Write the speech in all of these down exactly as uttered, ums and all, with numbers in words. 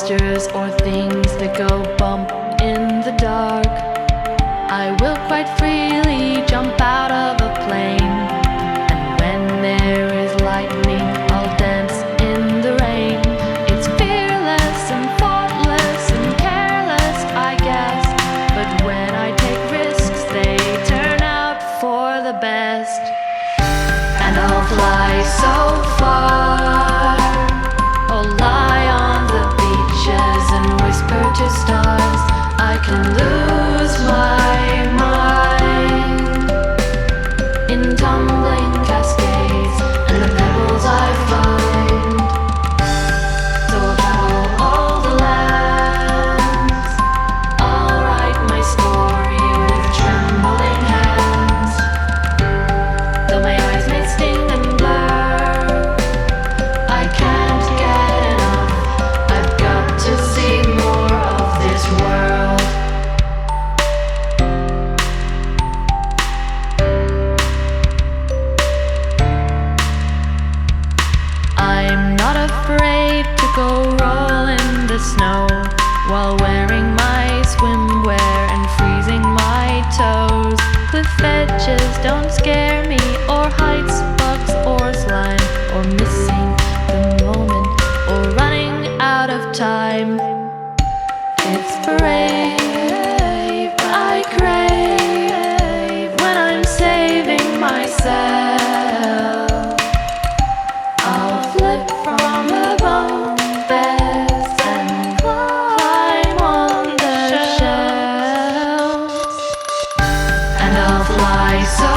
monsters or things that go bump in the dark. I will quite freely jump out of a plane, and when there is lightning, I'll dance in the rain. It's fearless and thoughtless and careless, I guess, but when I take risks, they turn out for the best. And I'll fly so far, I'll lie on the beaches and whisper to stars. I can lose my mind in tumbling cascades and the pebbles I find. So I'll travel all the lands, I'll write my story with trembling hands. Though my eyes may sting and blur, I can't get enough. I've got to see more of this world. I'm not afraid to go roll in the snow while wearing my swimwear and freezing my toes. Cliff edges don't scare me, or heights, bugs, or slime, or missing the moment, or running out of time. It's brave I crave when I'm saving myself. I'll flip from the bunk beds and climb on the shelves. And I'll fly so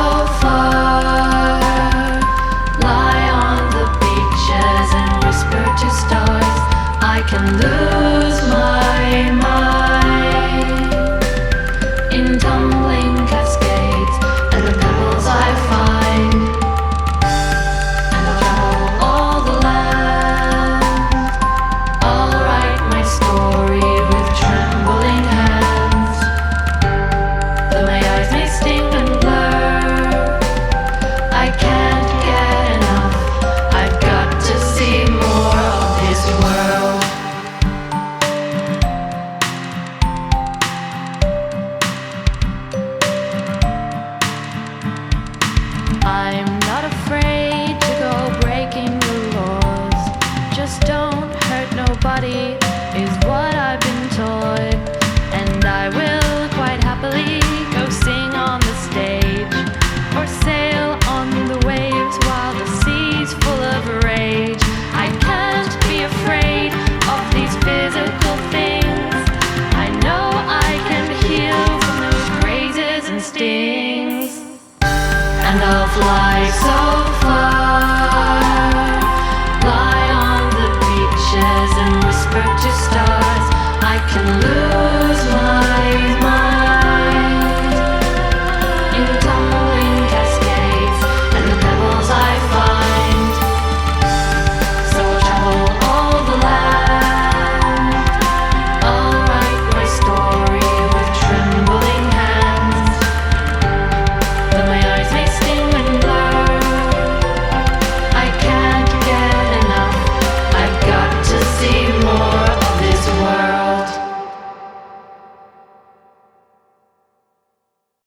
far, lie on the beaches and whisper to stars. I can lose my mind in tumbling cascades and the pebbles I find. And I'll travel all the lands, I'll write my story with trembling hands. Though my eyes may sting and blur, I can't get enough. I've got to see more of this world. I'm not afraid to go breaking the laws. Just don't hurt nobody is what I've been told. And I will quite happily go sing on the stage, or sail on the waves while the sea's full of rage. I can't be afraid of these physical things. I know I can heal from those grazes and stings. And I'll fly so